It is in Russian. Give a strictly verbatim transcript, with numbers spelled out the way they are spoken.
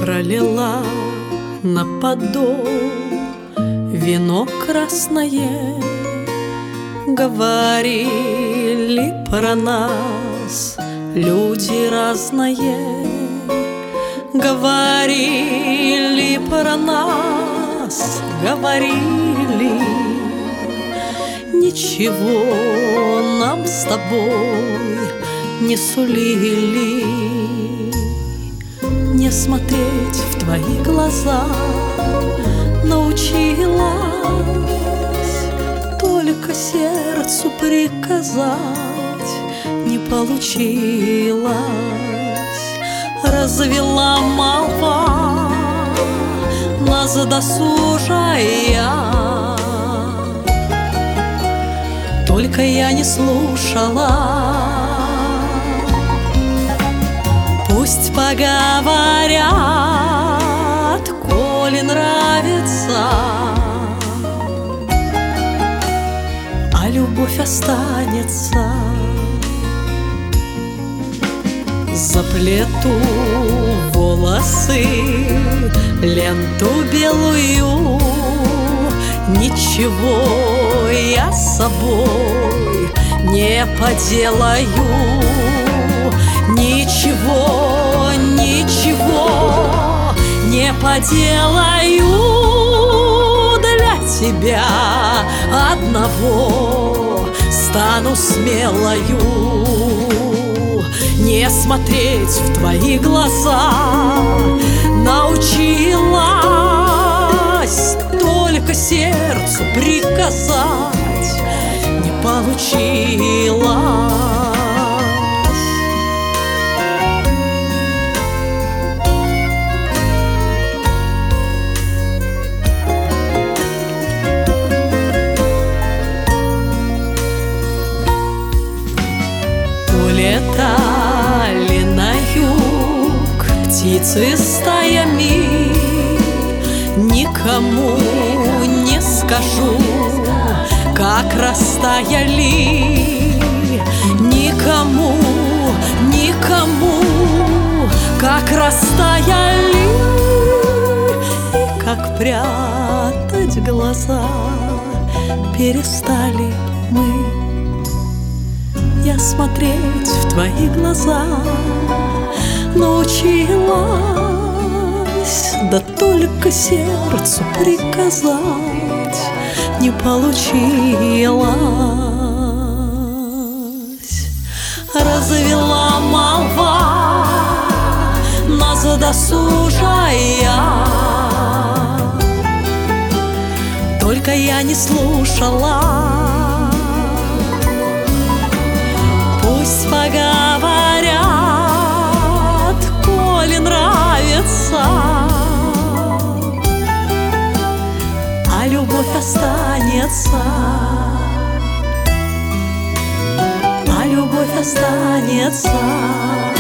Пролила на подол вино красное, говорили про нас люди разные, говорили про нас, говорили. Ничего нам с тобой не сулили. Не смотреть в твои глаза научилась, только сердцу приказать не получилось. Развела молва нас досужая, только я не слушала. Пусть поговорят, коли нравится, а любовь останется. Заплету волосы, ленту белую, ничего я с собой не поделаю. Ничего, ничего не поделаю для тебя одного. Стану смелою, не смотреть в твои глаза научилась, только сердцу приказать не получилось. Улетали на юг птицы стаями, никому не скажу, как растаяли. Никому, никому, как растаяли. И как прятать глаза перестали мы. Я смотреть в твои глаза научилась, да только сердцу приказать не получилось. Развела молва нас досужая, только я не слушала. Пусть поговорят, коли нравится, а любовь останется, а любовь останется.